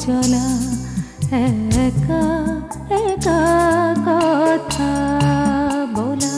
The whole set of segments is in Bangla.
চলা একা একা কথা বলা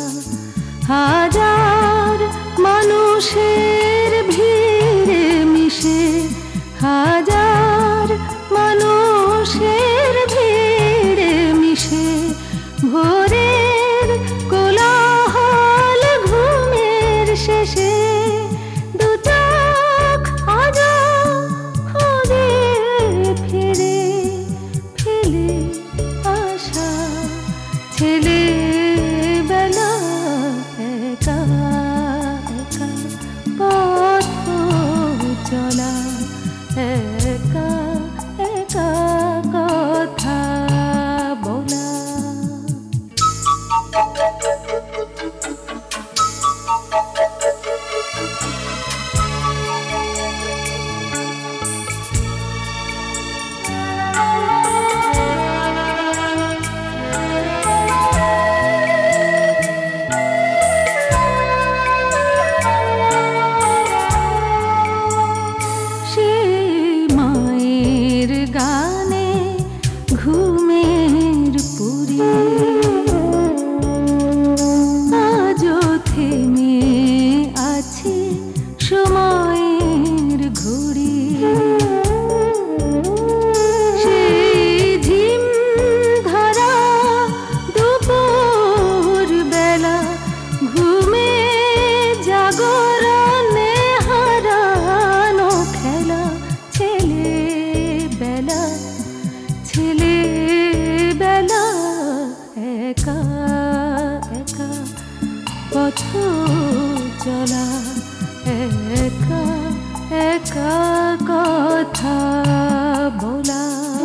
হাজার মানুষের ভিড়ে মিশে হাজার মানুষের ভিড়ে মিশে ভোরের কোলাহল ঘুমের শেষে দু চোখ আজ খোঁজে ফিরে ফেলে আসা ছেলে বেলা একা একা পথ চলা একা একা কথা বলা গানে ঘুমের পুরী আজও থেমে আছে সময়ের ঘুড়ি সেই ঝিম ধরা দুপুর বেলা ঘুমে জাগরণে হারানো খেলা ছেলেবেলা একা একা পথ চলা একা একা কথা বলা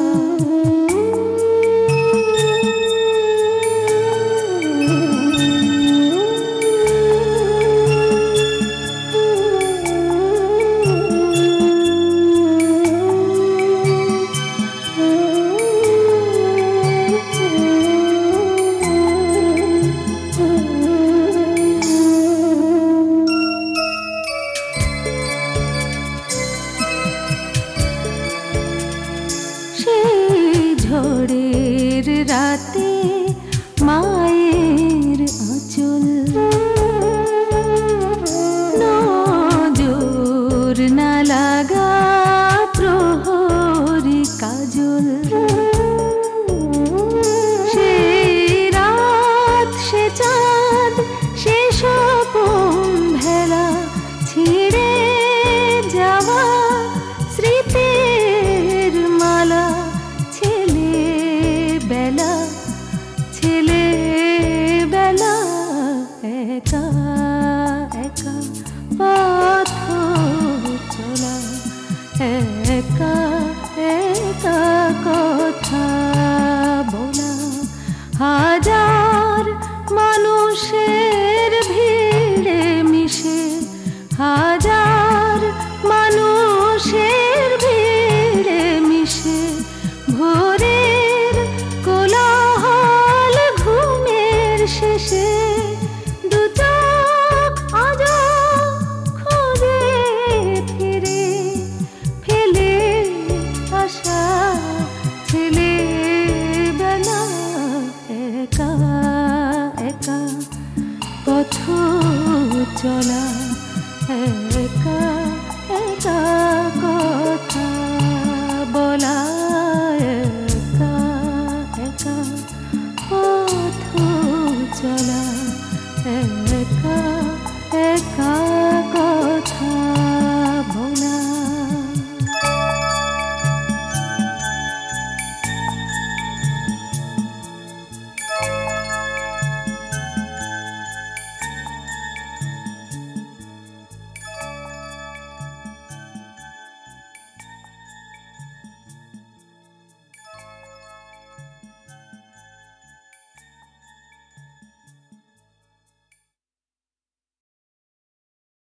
ঝড়ের রাতে মায়ের আঁচল নজর না লাগা প্রহরী কাজল সে রাত সে চাঁদ সে স্বপন ভেলা ছিঁড়ে যাওয়া স্মৃতির মালা ছেলেবেলা একা একা পথ চলা একা